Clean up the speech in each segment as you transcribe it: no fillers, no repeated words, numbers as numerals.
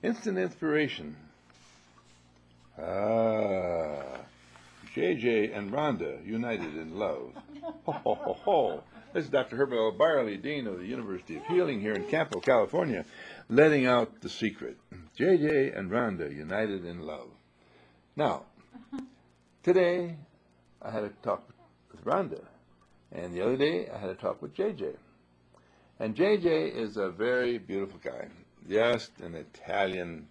Instant inspiration. Ah, JJ and Rhonda united in love. Ho, ho, ho, ho. This is Dr. Herbert L. Byerly, Dean of the University of Healing here in Campo, California, letting out the secret. JJ and Rhonda united in love. Now, today I had a talk with Rhonda, and the other day I had a talk with JJ. And JJ is a very beautiful guy, just an Italian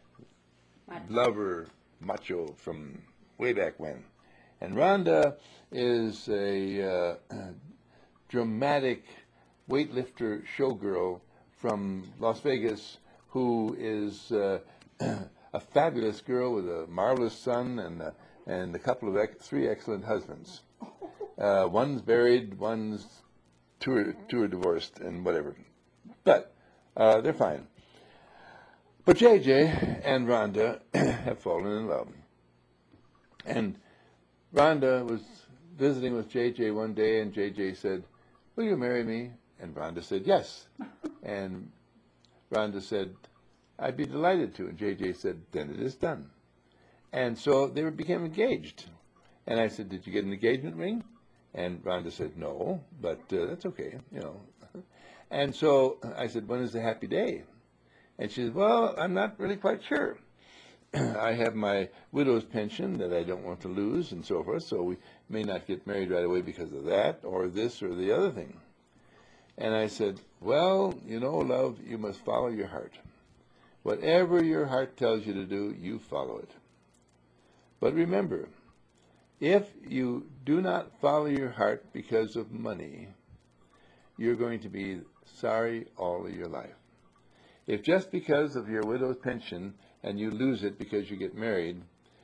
lover, macho from way back when. And Rhonda is a dramatic weightlifter showgirl from Las Vegas who is a fabulous girl with a marvelous son and a couple of three excellent husbands. One's married, one's two are divorced, and whatever. But they're fine. But JJ and Rhonda have fallen in love. And Rhonda was visiting with JJ one day, and JJ said, "Will you marry me?" And Rhonda said, "Yes." And Rhonda said, "I'd be delighted to." And JJ said, "Then it is done." And so they became engaged. And I said, "Did you get an engagement ring?" And Rhonda said, "No, but that's okay, you know." And so I said, "When is the happy day?" And she said, "Well, I'm not really quite sure. I have my widow's pension that I don't want to lose and so forth, so we may not get married right away because of that or this or the other thing." And I said, "Well, you know, love, you must follow your heart. Whatever your heart tells you to do, you follow it. But remember, if you do not follow your heart because of money, you're going to be sorry all of your life. If just because of your widow's pension and you lose it because you get married,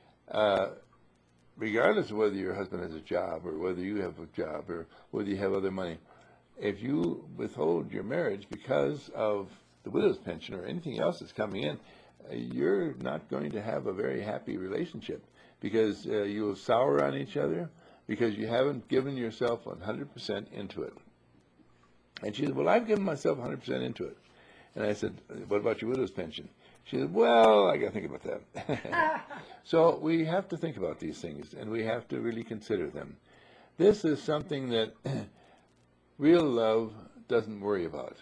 regardless of whether your husband has a job or whether you have a job or whether you have other money, if you withhold your marriage because of the widow's pension or anything else that's coming in, you're not going to have a very happy relationship because you will sour on each other because you haven't given yourself 100% into it." And she said, "Well, I've given myself 100% into it." And I said, "What about your widow's pension?" She said, "Well, I got to think about that." So we have to think about these things, and we have to really consider them. This is something that real love doesn't worry about.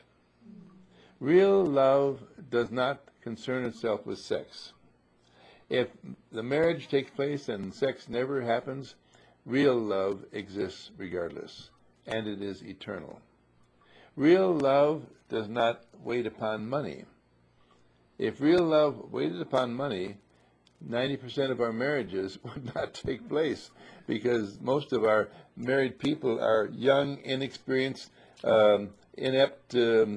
Real love does not concern itself with sex. If the marriage takes place and sex never happens, real love exists regardless, and it is eternal. Real love does not wait upon money. If real love waited upon money, 90% of our marriages would not take place because most of our married people are young, inexperienced, inept,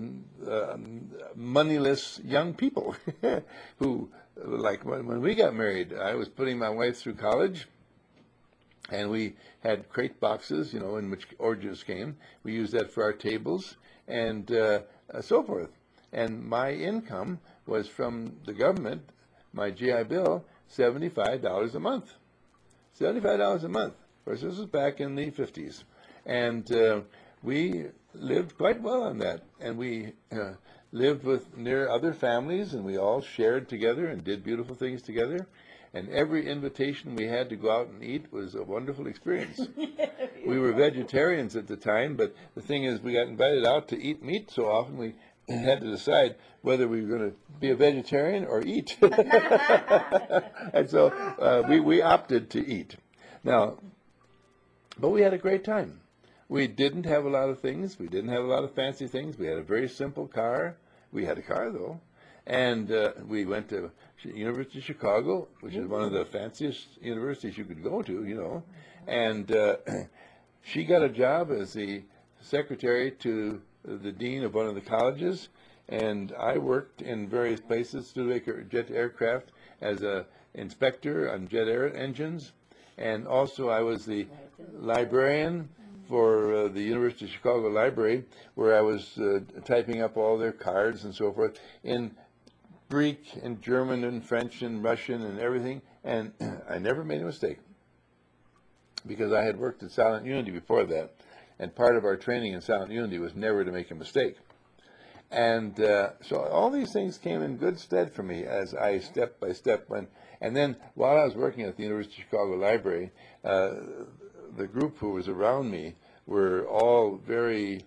moneyless young people who, like when we got married, I was putting my wife through college, and we had crate boxes, you know, in which oranges came. We used that for our tables and so forth. And my income was from the government, my GI Bill, $75 a month. $75 a month. Of course, this was back in the 50s. And we lived quite well on that. And we lived with near other families, and we all shared together and did beautiful things together. And every invitation we had to go out and eat was a wonderful experience. We were vegetarians at the time, but the thing is, we got invited out to eat meat so often we had to decide whether we were going to be a vegetarian or eat. And so we opted to eat. Now, but we had a great time. We didn't have a lot of things. We didn't have a lot of fancy things. We had a very simple car. We had a car, though. And we went to University of Chicago, which is one of the fanciest universities you could go to, you know. And she got a job as the secretary to the dean of one of the colleges. And I worked in various places, Studebaker jet aircraft, as an inspector on jet air engines. And also I was the librarian for the University of Chicago Library, where I was typing up all their cards and so forth in Greek and German and French and Russian and everything, and I never made a mistake because I had worked at Silent Unity before that, and part of our training in Silent Unity was never to make a mistake. And so all these things came in good stead for me as I step by step went. And then while I was working at the University of Chicago Library, the group who was around me were all very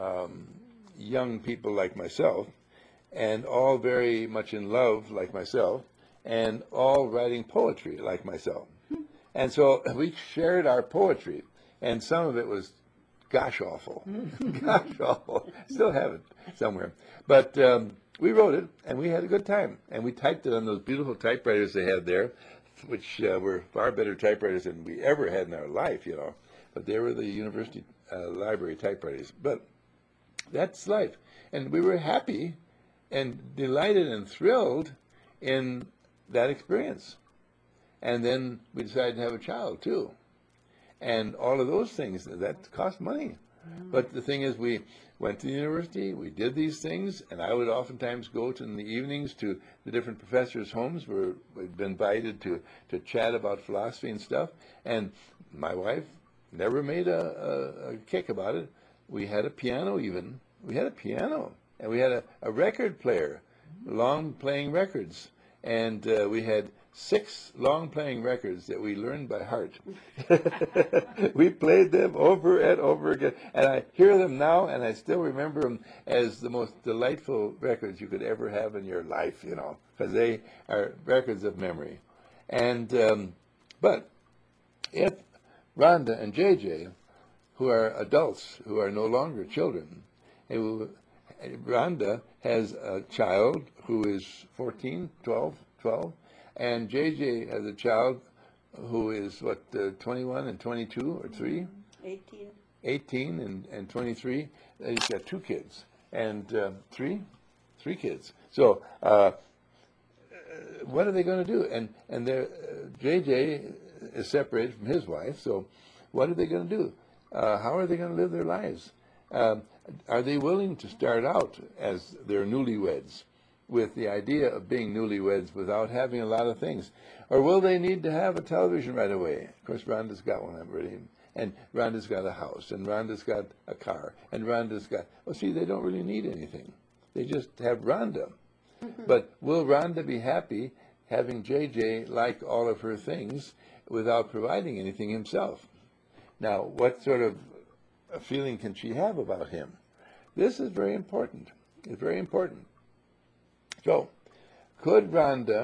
young people like myself, and all very much in love like myself, and all writing poetry like myself. And so we shared our poetry, and some of it was gosh awful, gosh awful. Still have it somewhere. But we wrote it, and we had a good time. And we typed it on those beautiful typewriters they had there, which were far better typewriters than we ever had in our life, you know. But they were the university library typewriters. But that's life. And we were happy and delighted and thrilled in that experience. And then we decided to have a child, too. And all of those things, that cost money. But the thing is, we went to the university, we did these things, and I would oftentimes go in the evenings to the different professors' homes where we'd been invited to chat about philosophy and stuff. And my wife never made a kick about it. We had a piano even. We had a piano. And we had a record player, long playing records. And we had 6 long-playing records that we learned by heart. We played them over and over again. And I hear them now, and I still remember them as the most delightful records you could ever have in your life, you know, because they are records of memory. And but if Rhonda and JJ, who are adults, who are no longer children, Rhonda has a child who is 14, 12, and JJ has a child who is, 21 and 22 or 3? 18. 18 and 23. He's got 2 kids. And 3 kids. So what are they going to do? And JJ is separated from his wife, so what are they going to do? How are they going to live their lives? Are they willing to start out as their newlyweds with the idea of being newlyweds without having a lot of things? Or will they need to have a television right away? Of course, Rhonda's got one already. And Rhonda's got a house. And Rhonda's got a car. And Rhonda's got... Well, see, they don't really need anything. They just have Rhonda. But will Rhonda be happy having JJ like all of her things without providing anything himself? Now, what sort of a feeling can she have about him? This is very important. It's very important. So, could Rhonda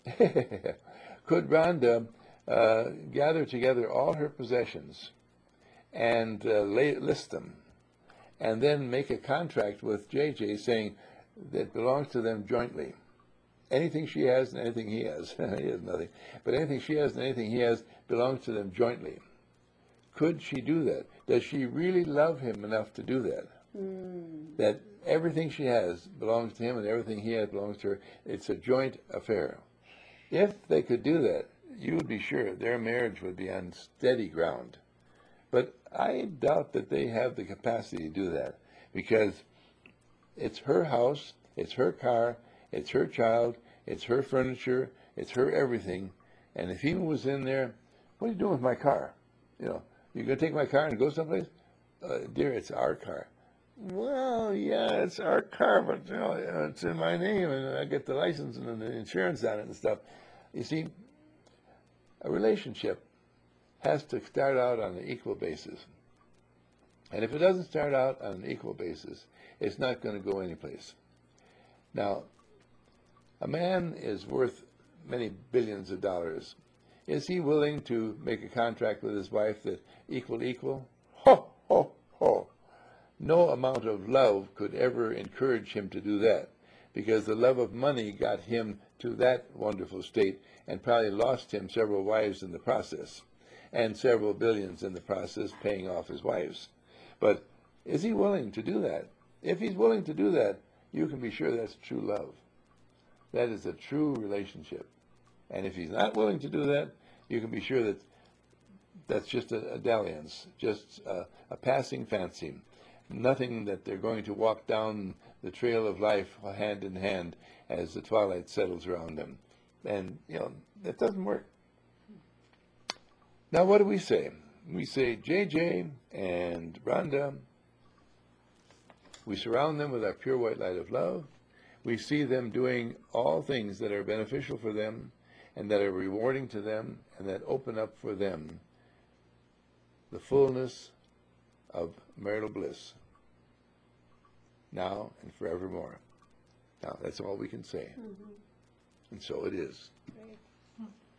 gather together all her possessions and list them, and then make a contract with JJ saying that belongs to them jointly? Anything she has and anything he has, he has nothing, but anything she has and anything he has belongs to them jointly. Could she do that? Does she really love him enough to do that? That everything she has belongs to him and everything he has belongs to her. It's a joint affair. If they could do that, you would be sure their marriage would be on steady ground. But I doubt that they have the capacity to do that, because it's her house, it's her car, it's her child, it's her furniture, it's her everything. And if he was in there, what are you doing with my car? You know, you're going to take my car and go someplace? Dear, it's our car. Well, yeah, it's our car, but you know, it's in my name, and I get the license and the insurance on it and stuff. You see, a relationship has to start out on an equal basis. And if it doesn't start out on an equal basis, it's not going to go anyplace. Now, a man is worth many billions of dollars. Is he willing to make a contract with his wife that equal? Ho, ho, ho. No amount of love could ever encourage him to do that, because the love of money got him to that wonderful state and probably lost him several wives in the process, and several billions in the process, paying off his wives. But is he willing to do that? If he's willing to do that, you can be sure that's true love. That is a true relationship. And if he's not willing to do that, you can be sure that that's just a dalliance, just a passing fancy. Nothing that they're going to walk down the trail of life hand in hand as the twilight settles around them. And, you know, that doesn't work. Now, what do we say? We say JJ and Rhonda, We surround them with our pure white light of love. We see them doing all things that are beneficial for them and that are rewarding to them and that open up for them the fullness of marital bliss now and forevermore. Now, that's all we can say. And so it is. Great.